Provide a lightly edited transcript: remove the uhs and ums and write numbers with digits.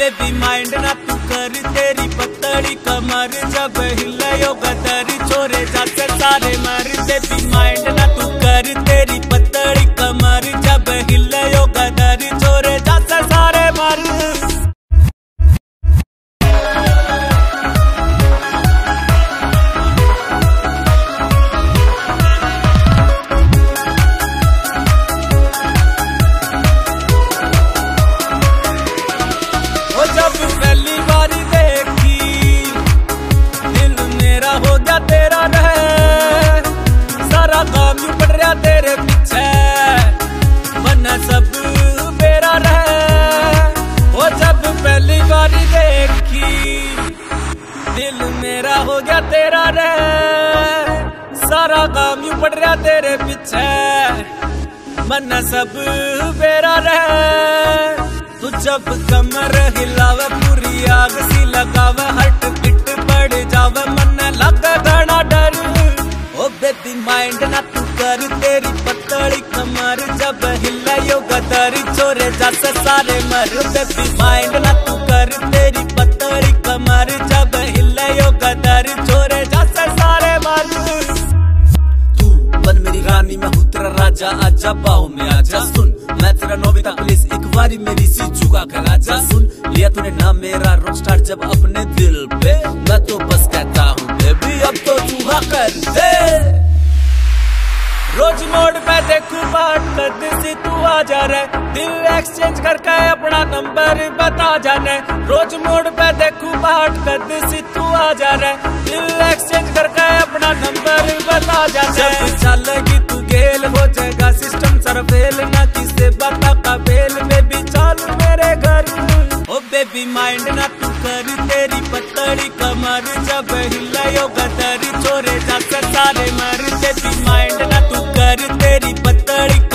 Baby mind ना तू कर, तेरी पतली कमर जब हिले गदर छोरे जाते सारे मर। बेबी माइंड ना तू कर, तेरी पतली कमर जब हिले गदर छोरे जाते सारे मर। जब पहली बारी देखी दिल मेरा हो गया तेरा रहे, सारा काम यूं पड़ रहा तेरे पीछे मन सब मेरा रहे। वो जब पहली बारी देखी दिल मेरा हो गया तेरा रहे, सारा काम यूं पड़ रहा तेरे पीछे मन सब मेरा रहे। तू जब कमर हिलावे पूरी आग सी लगावे, हट पिट पड़ जावे मन लगे घना डर। ओ बेबी माइंड ना तू कर, तेरी पतली कमर जब हिले गदर छोरे जैसे सारे मर। बेबी माइंड ना तू कर, तेरी पतली कमर जब हिले गदर छोरे जैसे सारे मर। तू बन मेरी रानी मैं हूँ तेरा राजा, आजा बाहों में आजा। सुन मैं तेरा नोबिता प्लीज एक बारी मेरी सी झुका कर आजा। सुन लिया तूने नाम मेरा रॉकस्टार जब अपने दिल पे, मैं तो बस कहता हूँ बेबी अब तो चूहा कर दे। रोज मोड़ पे देखूं बात कर सी तू आ जा रे, दिल एक्सचेंज करके अपना नंबर बता जाने। रोज मोड़ पे देखूं बात कर सी तू आ जा रे, दिल एक्सचेंज करके अपना नंबर बता जाने। जब चलेगी तू गेल हो जाएगा सिस्टम सर फेल, ना किसे बता का बेल बेबी चल मेरे घर। ओ बेबी माइंड ना तू कर, तेरी पतली कमर जब हिले गदर छोरे जाकर सारे मर। बेबी माइंड ना तू कर, तेरी पतली